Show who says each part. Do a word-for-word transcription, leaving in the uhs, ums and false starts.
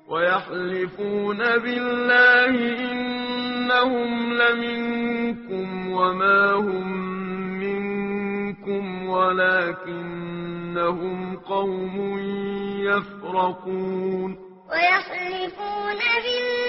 Speaker 1: ويحلفون بالله إنهم لمنكم وما هم منكم ولكنهم قوم يفرقون. ويحلفون بالله